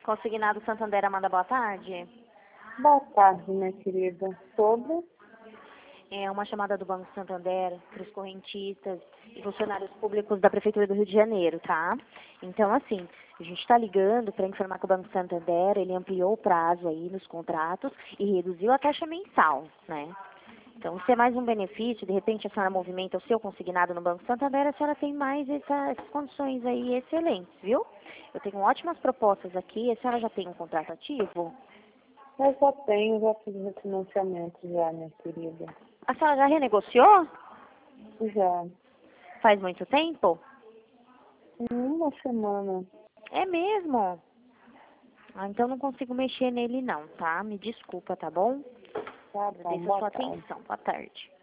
Consignado Santander, Amanda, boa tarde. Boa tarde, minha querida. Sobre? É uma chamada do Banco Santander para os correntistas e funcionários públicos da Prefeitura do Rio de Janeiro, tá? Então, assim, a gente está ligando para informar que o Banco Santander, ele ampliou o prazo aí nos contratos e reduziu a taxa mensal, né? Então, se é mais um benefício, de repente a senhora movimenta o seu consignado no Banco Santander, a senhora tem mais essas condições aí excelentes, viu? Eu tenho ótimas propostas aqui, a senhora já tem um contrato ativo? Eu já fiz refinanciamento já, minha querida. A senhora já renegociou? Já. Faz muito tempo? Em uma semana. É mesmo? Ah, então não consigo mexer nele não, tá? Me desculpa, tá bom? Tá bom, Agradeço a boa sua tarde. atenção. Boa tarde.